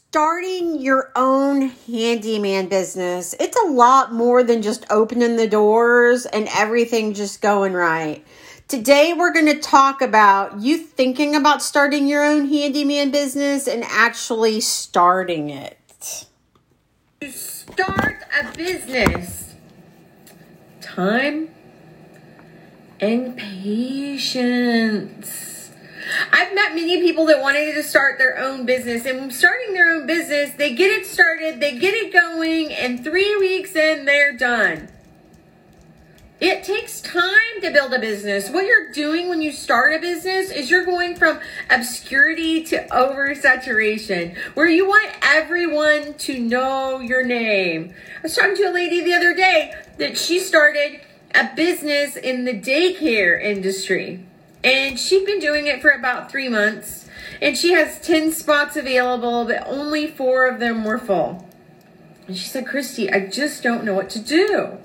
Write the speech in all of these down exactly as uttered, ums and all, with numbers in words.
Starting your own handyman business, it's a lot more than just opening the doors and everything just going right. Today, we're going to talk about you thinking about starting your own handyman business and actually starting it. To start a business, time and patience. I've met many people that wanted to start their own business, and starting their own business, they get it started, they get it going, and three weeks in, they're done. It takes time to build a business. What you're doing when you start a business is you're going from obscurity to oversaturation, where you want everyone to know your name. I was talking to a lady the other day that she started a business in the daycare industry. And she'd been doing it for about three months. And she has ten spots available, but only four of them were full. And she said, Christy, I just don't know what to do.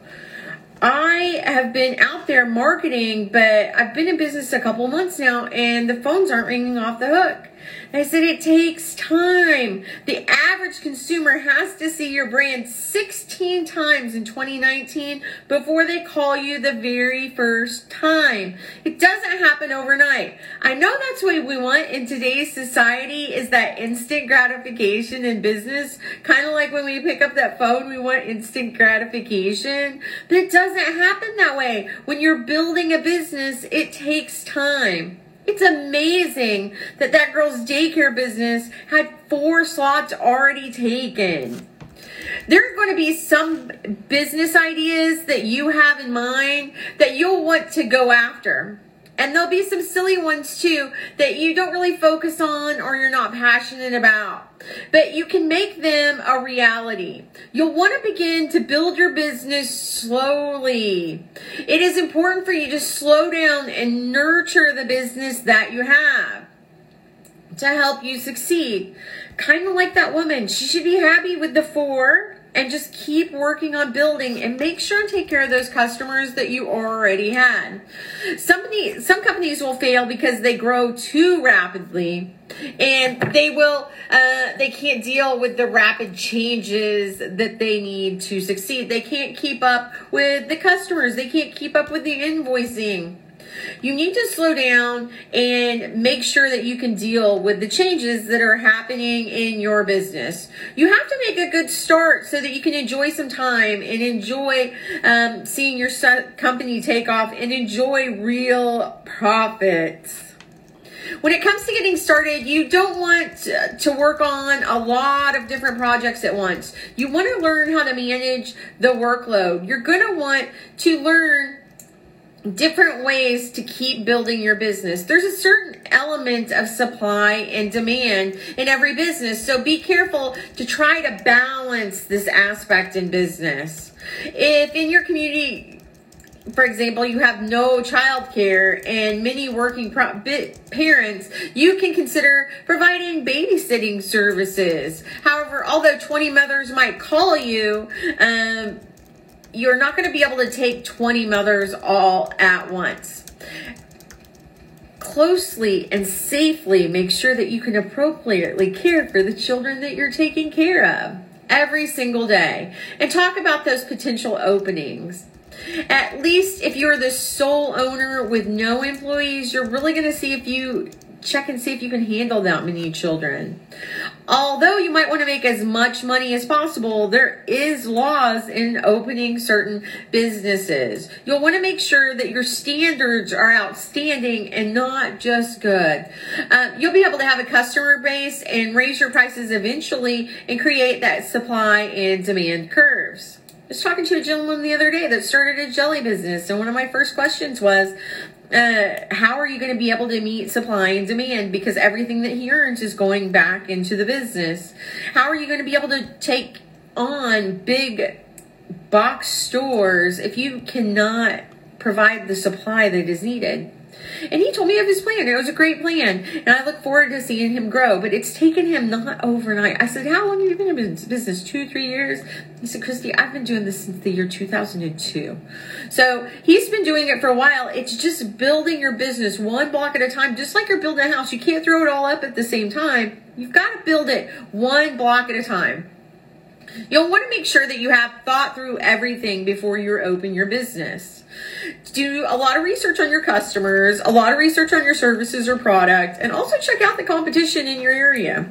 I have been out there marketing, but I've been in business a couple months now, and the phones aren't ringing off the hook. And I said, it takes time. The average consumer has to see your brand sixteen times in twenty nineteen before they call you the very first time. It doesn't happen overnight. I know that's what we want in today's society, is that instant gratification in business. Kind of like when we pick up that phone, we want instant gratification. But it doesn't happen that way. When you're building a business, it takes time. It's amazing that that girl's daycare business had four slots already taken. There's going to be some business ideas that you have in mind that you'll want to go after. And there'll be some silly ones too that you don't really focus on or you're not passionate about. But you can make them a reality. You'll want to begin to build your business slowly. It is important for you to slow down and nurture the business that you have to help you succeed. Kind of like that woman. She should be happy with the four and just keep working on building and make sure and take care of those customers that you already had. Somebody, some companies will fail because they grow too rapidly, and they will, uh, they can't deal with the rapid changes that they need to succeed. They can't keep up with the customers. They can't keep up with the invoicing. You need to slow down and make sure that you can deal with the changes that are happening in your business. You have to make a good start so that you can enjoy some time and enjoy um, seeing your company take off and enjoy real profits. When it comes to getting started, you don't want to work on a lot of different projects at once. You want to learn how to manage the workload. You're going to want to learn different ways to keep building your business. There's a certain element of supply and demand in every business, so be careful to try to balance this aspect in business. If in your community, for example, you have no childcare and many working pro- parents, you can consider providing babysitting services. However, although twenty mothers might call you, um, you're not going to be able to take twenty mothers all at once. Closely and safely make sure that you can appropriately care for the children that you're taking care of every single day. And talk about those potential openings. At least if you're the sole owner with no employees, you're really going to see if you check and see if you can handle that many children. Although you might want to make as much money as possible, there is laws in opening certain businesses. You'll want to make sure that your standards are outstanding and not just good. Uh, you'll be able to have a customer base and raise your prices eventually and create that supply and demand curves. I was talking to a gentleman the other day that started a jelly business, and one of my first questions was, Uh, how are you going to be able to meet supply and demand, because everything that he earns is going back into the business? How are you going to be able to take on big box stores if you cannot provide the supply that is needed? And he told me of his plan. It was a great plan. And I look forward to seeing him grow. But it's taken him not overnight. I said, how long have you been in business? Two, three years? He said, Christy, I've been doing this since the year two thousand two. So he's been doing it for a while. It's just building your business one block at a time. Just like you're building a house. You can't throw it all up at the same time. You've got to build it one block at a time. You'll want to make sure that you have thought through everything before you open your business. Do a lot of research on your customers, a lot of research on your services or product, and also check out the competition in your area.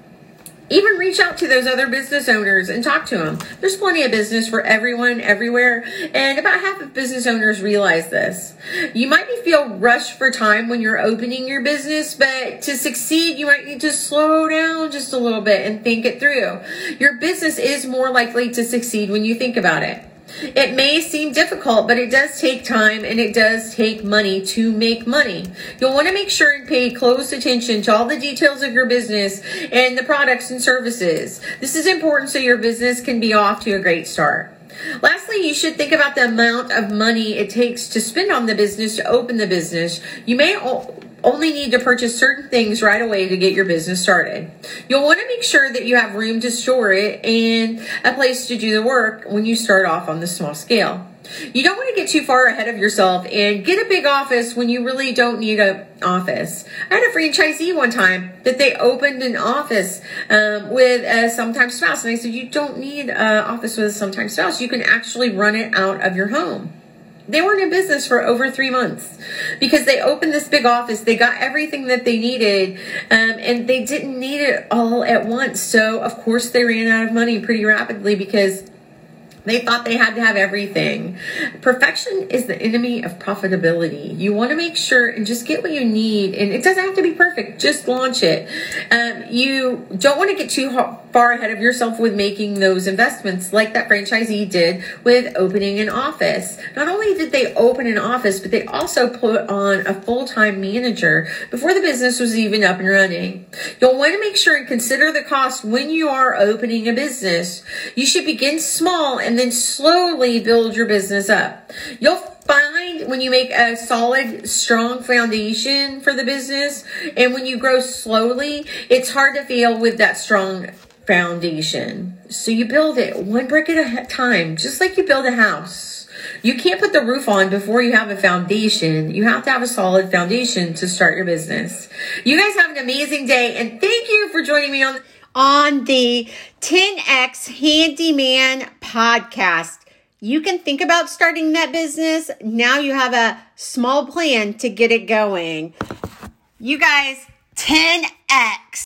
Even reach out to those other business owners and talk to them. There's plenty of business for everyone, everywhere, and about half of business owners realize this. You might be feel rushed for time when you're opening your business, but to succeed, you might need to slow down just a little bit and think it through. Your business is more likely to succeed when you think about it. It may seem difficult, but it does take time and it does take money to make money. You'll want to make sure and pay close attention to all the details of your business and the products and services. This is important so your business can be off to a great start. Lastly, you should think about the amount of money it takes to spend on the business to open the business. You may only need to purchase certain things right away to get your business started. You'll want to make sure that you have room to store it and a place to do the work when you start off on the small scale. You don't want to get too far ahead of yourself and get a big office when you really don't need an office. I had a franchisee one time that they opened an office um, with a sometime spouse. And I said, you don't need an office with a sometime spouse. You can actually run it out of your home. They weren't in business for over three months because they opened this big office. They got everything that they needed, um, and they didn't need it all at once. So, of course, they ran out of money pretty rapidly because they thought they had to have everything. Perfection is the enemy of profitability. You want to make sure and just get what you need. And it doesn't have to be perfect. Just launch it. Um, you don't want to get too far ahead of yourself with making those investments like that franchisee did with opening an office. Not only did they open an office, but they also put on a full-time manager before the business was even up and running. You'll want to make sure and consider the cost when you are opening a business. You should begin small and then slowly build your business up. You'll find when you make a solid, strong foundation for the business, and when you grow slowly, it's hard to fail with that strong foundation. So you build it one brick at a time, just like you build a house. You can't put the roof on before you have a foundation. You have to have a solid foundation to start your business. You guys have an amazing day, and thank you for joining me on on the ten X Handyman podcast. You can think about starting that business. Now you have a small plan to get it going. You guys, ten X.